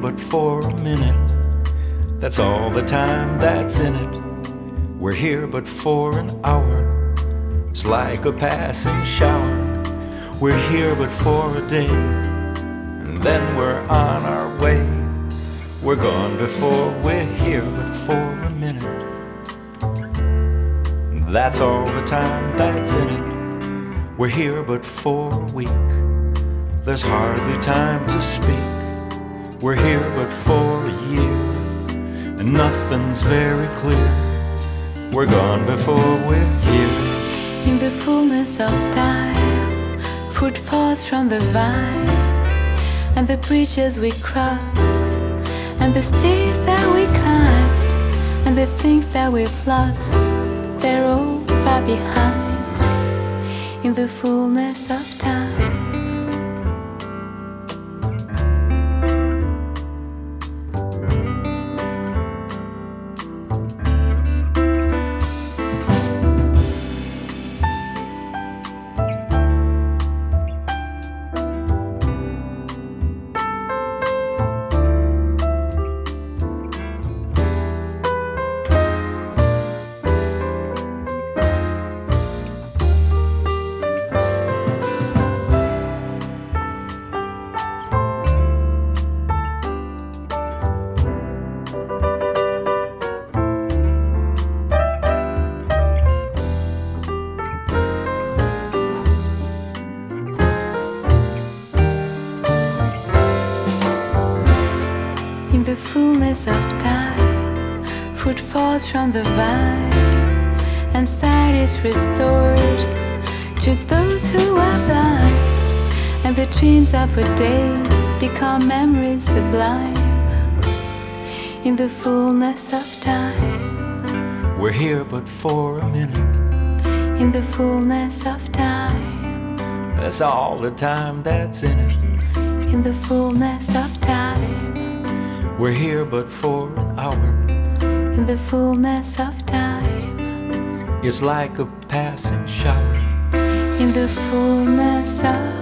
but for a minute. That's all the time that's in it. We're here but for an hour. It's like a passing shower. We're here but for a day, and then we're on our way. We're gone before we're here but for a minute. That's all the time that's in it. We're here but for a week. There's hardly time to speak. We're here but for a year, and nothing's very clear. We're gone before we're here. In the fullness of time, fruit falls from the vine, and the bridges we crossed, and the stairs that we climbed, and the things that we've lost, they're all far behind. In the fullness of time. In the fullness of time, fruit falls from the vine, and sight is restored to those who are blind, and the dreams of our days become memories sublime. In the fullness of time, we're here but for a minute. In the fullness of time, that's all the time that's in it. In the fullness of time, we're here but for an hour. In the fullness of time, it's like a passing shower. In the fullness of